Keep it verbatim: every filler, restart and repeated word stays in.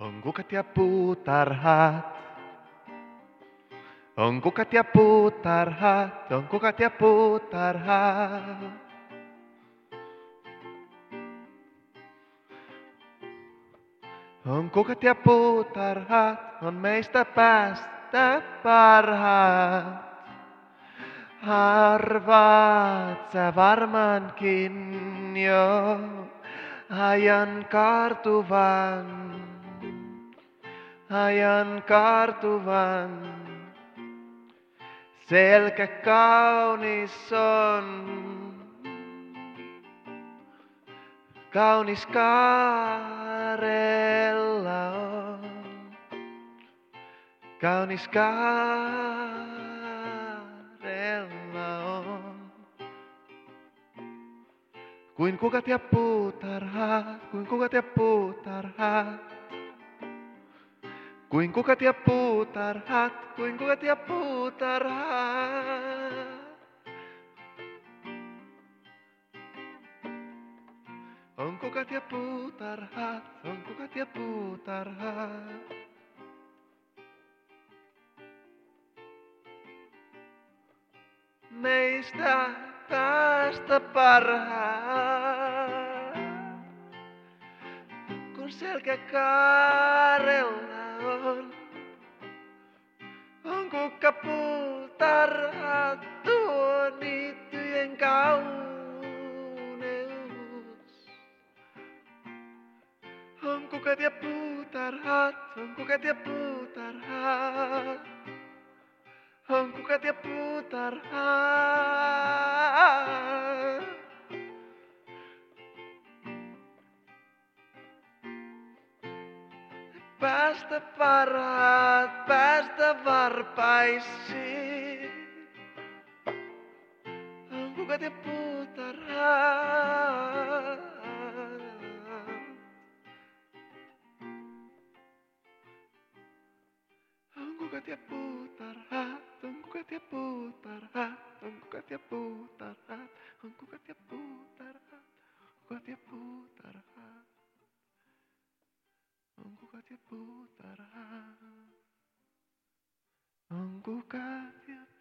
On kukat ja puutarhat. On kukat ja puutarhat. On kukat ja puutarhat. On kukat ja puutarhat. On meistä päästä parhaat. Arvaat sä varmaankin jo ajan kartuvan, ajan kartuvan. Selkä kaunis on, kaunis Kaarella on, kaunis Kaarella on. Kuin kukat ja puutarhat, kuin kukat ja puutarhat. Kuin kukat ja puutarhat, kuin kukat ja puutarhat. On kukat ja puutarhat, on kukat ja puutarhat. Meistä päästä parhaat, kun selkä Kaarella on. On kukkapuutarhat, tuo niittyjen kauneus. On kukat ja puutarhat, on kukat ja puutarhat. On kukat ja puutarhat. Päästä parhaat, päästä varpaisiin. On kukat ja puutarhat. On kukat ja puutarhat, on kukat ja puutarhat, on kukat ja puutarhat, on kukat ja puutarhat, kukat ja puutarhat. On kukat ja puutarhat, on kukat ja